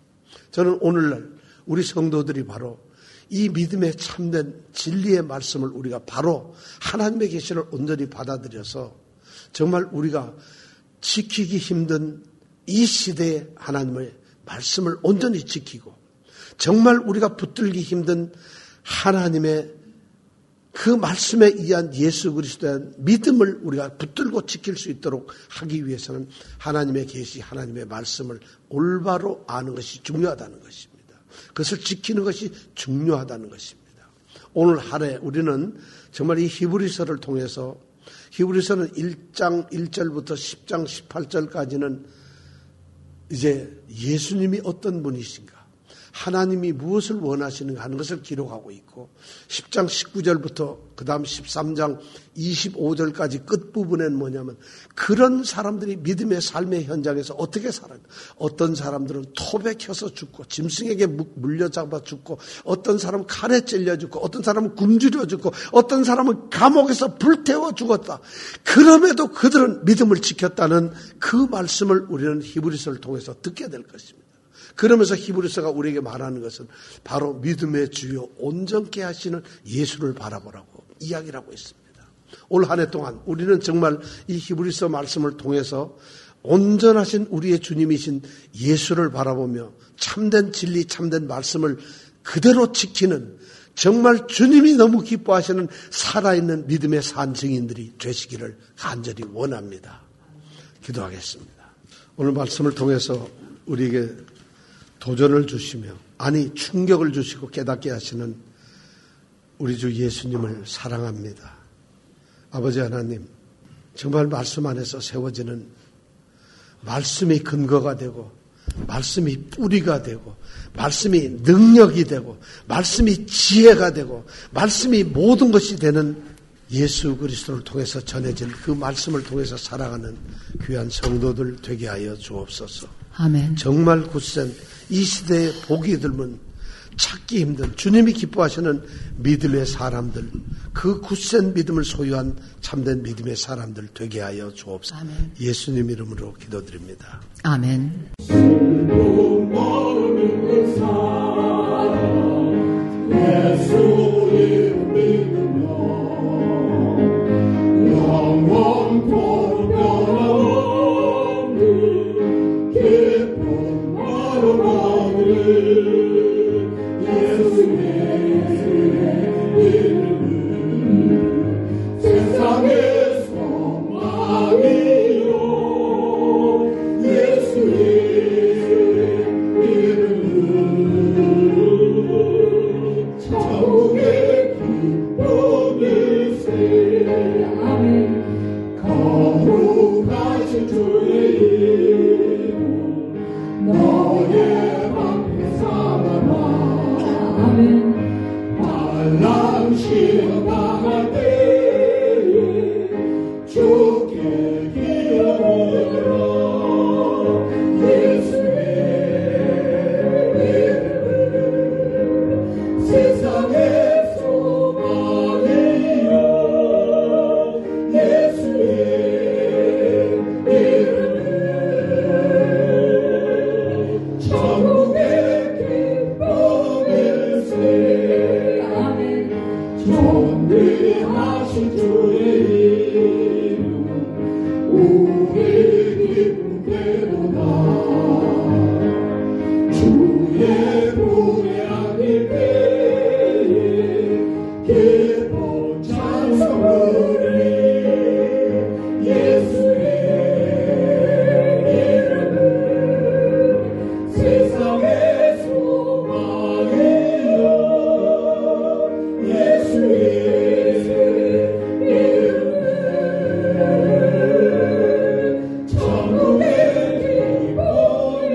저는 오늘날 우리 성도들이 바로 이 믿음의 참된 진리의 말씀을 우리가 바로 하나님의 계시를 온전히 받아들여서 정말 우리가 지키기 힘든 이 시대에 하나님의 말씀을 온전히 지키고 정말 우리가 붙들기 힘든 하나님의 그 말씀에 의한 예수 그리스도에 대한 믿음을 우리가 붙들고 지킬 수 있도록 하기 위해서는 하나님의 계시, 하나님의 말씀을 올바로 아는 것이 중요하다는 것입니다. 그것을 지키는 것이 중요하다는 것입니다. 오늘 하루에 우리는 정말 이 히브리서를 통해서 히브리서는 일 장 일 절부터 십 장 십팔 절까지는 이제 예수님이 어떤 분이신가, 하나님이 무엇을 원하시는가 하는 것을 기록하고 있고 십 장 십구 절부터 그 다음 십삼 장 이십오 절까지 끝부분에는 뭐냐면 그런 사람들이 믿음의 삶의 현장에서 어떻게 살아요. 어떤 사람들은 톱에 켜서 죽고 짐승에게 물려잡아 죽고 어떤 사람은 칼에 찔려 죽고 어떤 사람은 굶주려 죽고 어떤 사람은 감옥에서 불태워 죽었다. 그럼에도 그들은 믿음을 지켰다는 그 말씀을 우리는 히브리서를 통해서 듣게 될 것입니다. 그러면서 히브리서가 우리에게 말하는 것은 바로 믿음의 주요 온전케 하시는 예수를 바라보라고 이야기를 하고 있습니다. 올 한 해 동안 우리는 정말 이 히브리서 말씀을 통해서 온전하신 우리의 주님이신 예수를 바라보며 참된 진리, 참된 말씀을 그대로 지키는 정말 주님이 너무 기뻐하시는 살아있는 믿음의 산 증인들이 되시기를 간절히 원합니다. 기도하겠습니다. 오늘 말씀을 통해서 우리에게 도전을 주시며 아니 충격을 주시고 깨닫게 하시는 우리 주 예수님을 사랑합니다. 아버지 하나님, 정말 말씀 안에서 세워지는 말씀이 근거가 되고 말씀이 뿌리가 되고 말씀이 능력이 되고 말씀이 지혜가 되고 말씀이 모든 것이 되는 예수 그리스도를 통해서 전해진 그 말씀을 통해서 살아가는 귀한 성도들 되게 하여 주옵소서. 아멘. 정말 굳센 이 시대에 보기 드문 찾기 힘든 주님이 기뻐하시는 믿음의 사람들, 그 굳센 믿음을 소유한 참된 믿음의 사람들 되게 하여 주옵소서. 아멘. 예수님 이름으로 기도드립니다. 아멘. 예수님 믿으며 영원토록 변함없는 기쁨 바라보리. 예수의 이름은 세상의 소망이요 예수의 이름은 천국의 기쁨일세. 아멘. 거룩하신 주의 이름 너의 방패 삼아라. 아멘. 반란 시험 당할 때에 주께 기어들어 예수의 이름은 세상의 소망이요 예수의 이름은 천국의 기쁨일세. 아멘. 존귀하신 주의 이름 우리 기쁨 되도다. 주의 품에 안길 때에 기쁨 찬송으리. 예수의 이름은 세상의 소망이요 예수의 이름은 천국의 기쁨일세.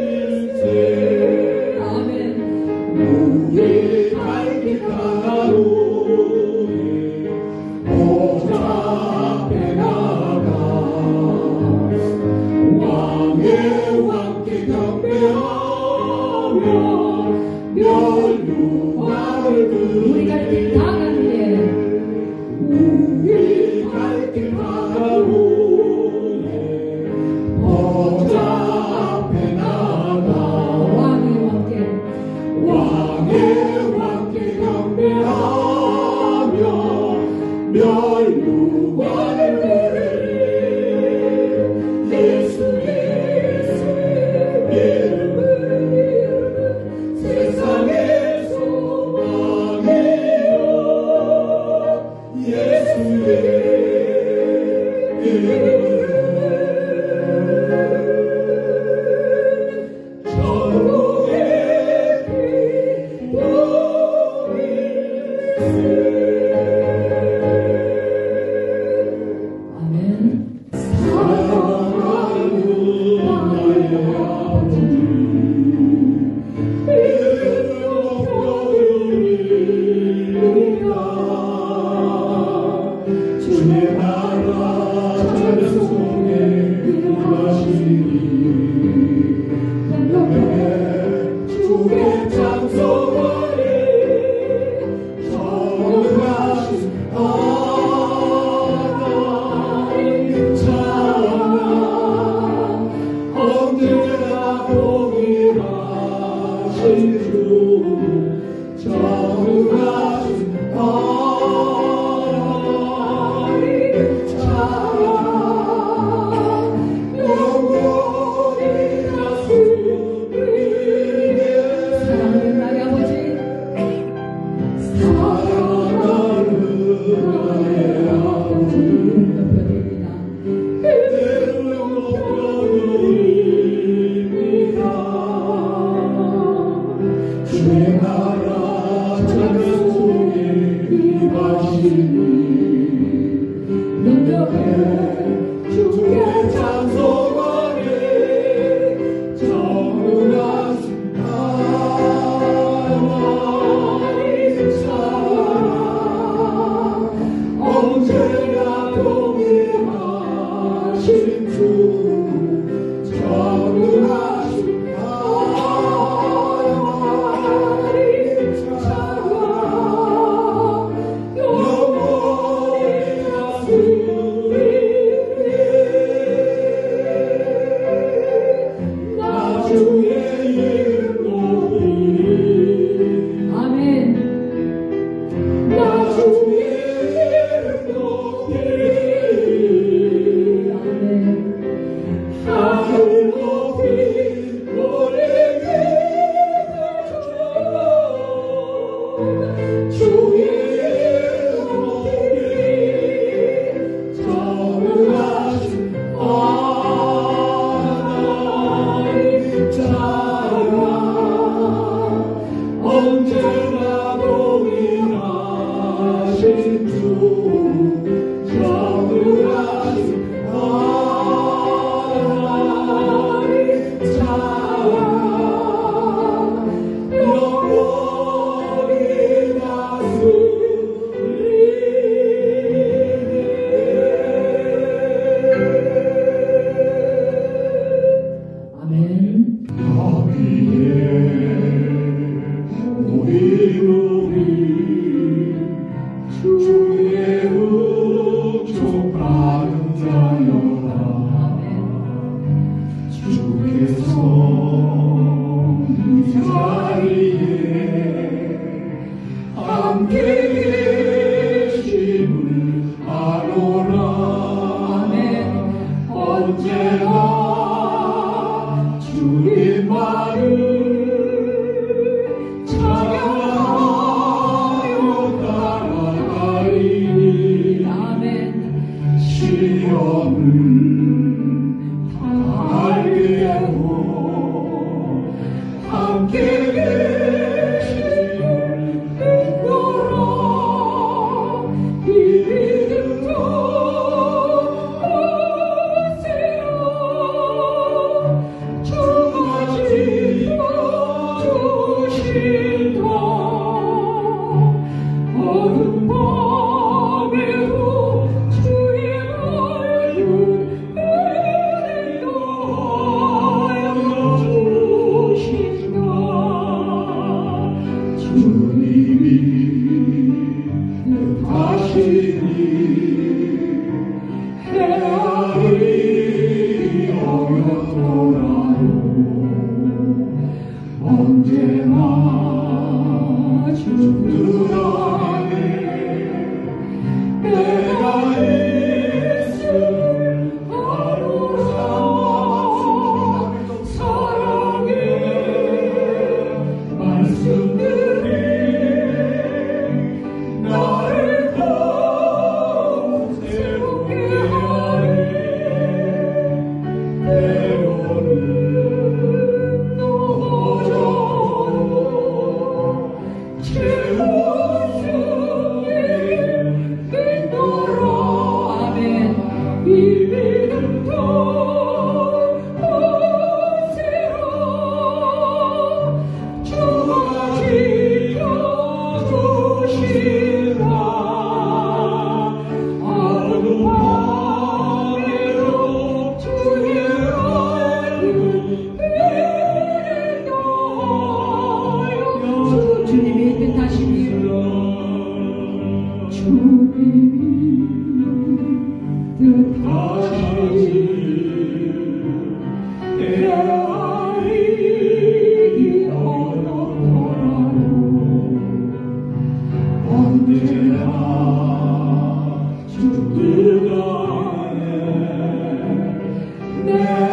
내